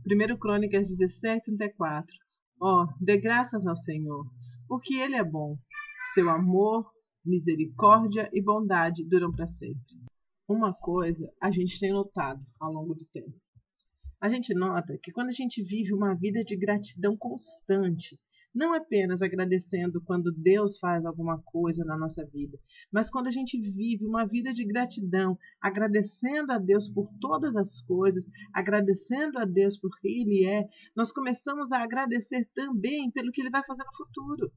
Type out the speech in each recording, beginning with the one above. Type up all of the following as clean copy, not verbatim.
1 Crônicas 17:34. Ó, dê graças ao Senhor, porque Ele é bom. Seu amor, misericórdia e bondade duram para sempre. Uma coisa a gente tem notado ao longo do tempo. A gente nota que quando a gente vive uma vida de gratidão constante, não apenas agradecendo quando Deus faz alguma coisa na nossa vida, mas quando a gente vive uma vida de gratidão, agradecendo a Deus por todas as coisas, agradecendo a Deus por quem Ele é, nós começamos a agradecer também pelo que Ele vai fazer no futuro.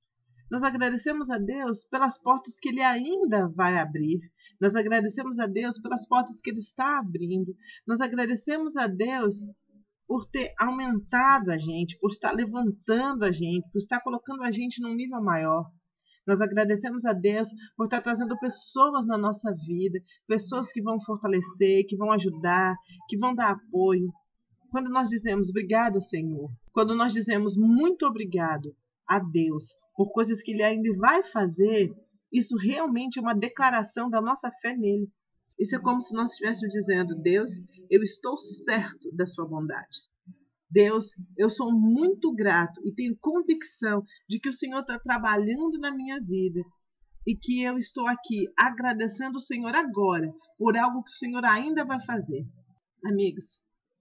Nós agradecemos a Deus pelas portas que Ele ainda vai abrir. Nós agradecemos a Deus pelas portas que Ele está abrindo. Nós agradecemos a Deus por ter aumentado a gente, por estar levantando a gente, por estar colocando a gente num nível maior. Nós agradecemos a Deus por estar trazendo pessoas na nossa vida, pessoas que vão fortalecer, que vão ajudar, que vão dar apoio. Quando nós dizemos obrigada, Senhor, quando nós dizemos muito obrigado a Deus por coisas que Ele ainda vai fazer, isso realmente é uma declaração da nossa fé nele. Isso é como se nós estivéssemos dizendo: Deus, eu estou certo da sua bondade. Deus, eu sou muito grato e tenho convicção de que o Senhor está trabalhando na minha vida e que eu estou aqui agradecendo o Senhor agora por algo que o Senhor ainda vai fazer. Amigos,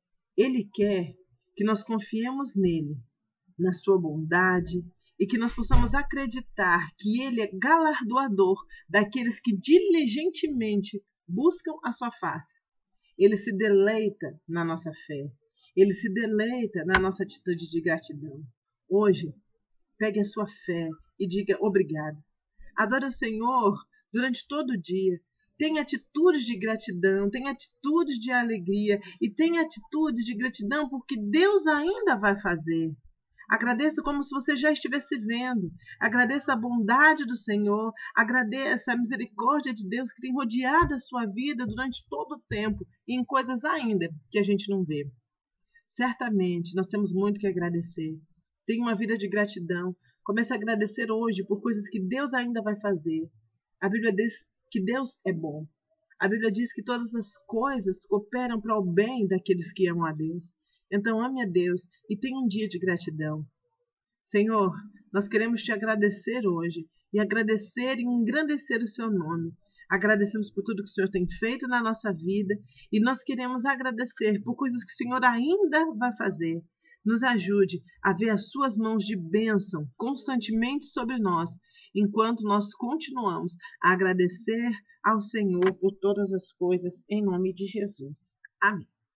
Ele quer que nós confiemos nele, na sua bondade, e que nós possamos acreditar que Ele é galardoador daqueles que diligentemente buscam a sua face. Ele se deleita na nossa fé. Ele se deleita na nossa atitude de gratidão. Hoje, pegue a sua fé e diga obrigado. Adore o Senhor durante todo o dia. Tenha atitudes de gratidão, tenha atitudes de alegria e tenha atitudes de gratidão porque Deus ainda vai fazer. Agradeça como se você já estivesse vendo. Agradeça a bondade do Senhor. Agradeça a misericórdia de Deus que tem rodeado a sua vida durante todo o tempo e em coisas ainda que a gente não vê. Certamente nós temos muito que agradecer. Tenha uma vida de gratidão. Comece a agradecer hoje por coisas que Deus ainda vai fazer. A Bíblia diz que Deus é bom. A Bíblia diz que todas as coisas cooperam para o bem daqueles que amam a Deus. Então ame a Deus e tenha um dia de gratidão. Senhor, nós queremos te agradecer hoje e agradecer e engrandecer o seu nome. Agradecemos por tudo que o Senhor tem feito na nossa vida e nós queremos agradecer por coisas que o Senhor ainda vai fazer. Nos ajude a ver as suas mãos de bênção constantemente sobre nós, enquanto nós continuamos a agradecer ao Senhor por todas as coisas, em nome de Jesus. Amém.